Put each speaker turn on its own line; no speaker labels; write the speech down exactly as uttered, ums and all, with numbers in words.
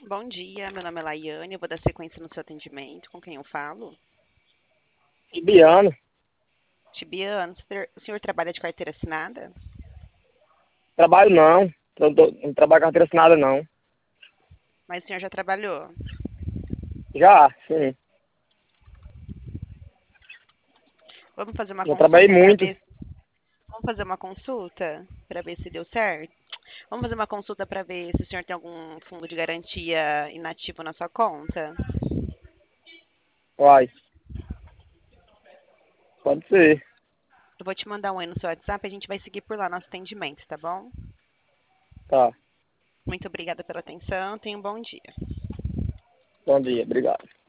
Bom dia, meu nome é Laiane, eu vou dar sequência no seu atendimento. Com quem eu falo?
Tibiano,
Tibiano, o senhor, o senhor trabalha de carteira assinada?
trabalho não. Não, tô- não trabalho com carteira assinada não.
Mas o senhor já trabalhou?
Já, sim.
Vamos fazer uma
Já trabalhei
consulta para
muito.
ver. Vamos fazer uma consulta para ver se deu certo? Vamos fazer uma consulta para ver se o senhor tem algum fundo de garantia inativo na sua conta?
Uai, pode ser.
Eu vou te mandar um aí no seu WhatsApp e a gente vai seguir por lá nosso atendimento, tá bom?
Tá.
Muito obrigada pela atenção, tenha um bom dia.
Bom dia, obrigado.